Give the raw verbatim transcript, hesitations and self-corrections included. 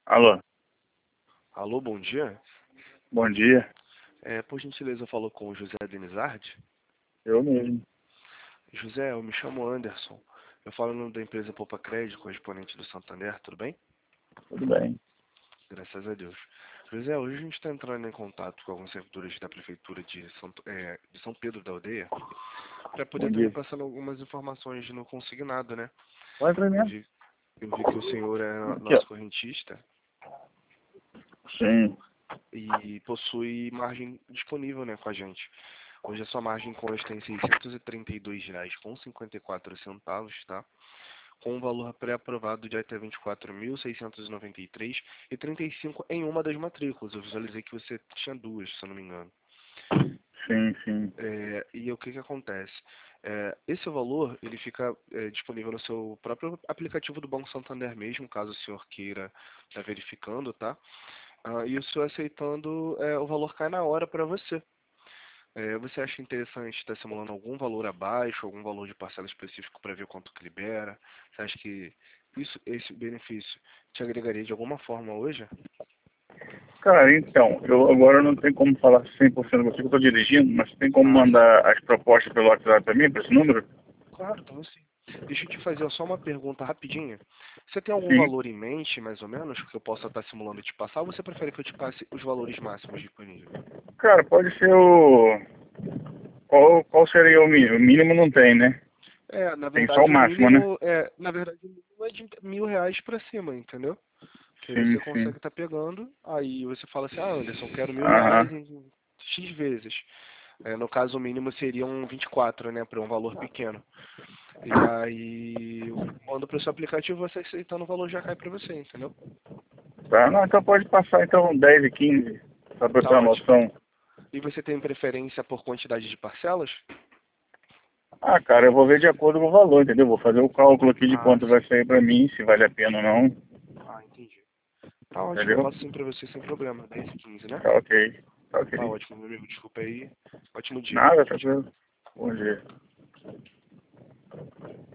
Alô, Alô, bom dia. bom dia. É, por gentileza, eu falo com o José Denizardi. Eu mesmo. José, eu me chamo Anderson. Eu falo no nome da empresa Poupa Crédito, correspondente do Santander, tudo bem? Tudo bem. Graças a Deus. José, hoje a gente está entrando em contato com alguns servidores da Prefeitura de São, é, de São Pedro da Aldeia para poder Bom estar dia. repassando algumas informações no consignado, né? Pode pra Eu mim? vi, eu vi que o senhor é Aqui, ó. nosso correntista Sim. e possui margem disponível, né, com a gente. Hoje a sua margem consta em seiscentos e trinta e dois reais com cinquenta e quatro centavos, tá? Com um valor pré-aprovado de até vinte e quatro mil seiscentos e noventa e três reais e trinta e cinco centavos em uma das matrículas. Eu visualizei que você tinha duas, se eu não me engano. Sim, sim. É, e o que que acontece? É, esse valor, ele fica é, disponível no seu próprio aplicativo do Banco Santander mesmo, caso o senhor queira estar verificando, tá? Ah, e o senhor aceitando, é, o valor cai na hora para você. É, você acha interessante estar simulando algum valor abaixo, algum valor de parcela específico para ver quanto que libera? Você acha que isso, esse benefício te agregaria de alguma forma hoje? Cara, então, eu agora não tenho como falar cem por cento com você que eu tô dirigindo, mas tem como Ah, sim. mandar as propostas pelo WhatsApp pra mim, pra esse número? Claro, então sim. Deixa eu te fazer só uma pergunta rapidinha. Você tem algum Sim. valor em mente, mais ou menos, que eu possa estar simulando e te passar, ou você prefere que eu te passe os valores máximos disponíveis? Cara, pode ser o... Qual, qual seria o mínimo? O mínimo não tem, né? É, na Tem só o verdade o máximo, né? mínimo é, na verdade o mínimo é de mil reais pra cima, entendeu? Que aí Sim, você sim. consegue estar pegando, aí você fala assim, ah, Anderson, eu quero mil reais Aham. em X vezes. É, no caso, o mínimo seriam vinte e quatro, né, para um valor pequeno. E aí, eu mando para o seu aplicativo, você aceitando o valor já cai para você, entendeu? Tá, não, então pode passar então dez e quinze, só pra eu Tá ter uma ótimo. noção. E você tem preferência por quantidade de parcelas? Ah, cara, eu vou ver de acordo com o valor, entendeu? Vou fazer o cálculo aqui de Ah, quanto vai sim. sair pra mim, se vale a pena ou não, Ah, entendi. Tá ótimo, eu entendeu? passo sim para você sem problema. dez e quinze, né? Tá ok, tá Tá ok. ótimo, meu amigo. Desculpa aí. Ótimo dia. Nada, Tchau, tchau. tranquilo. Bom dia.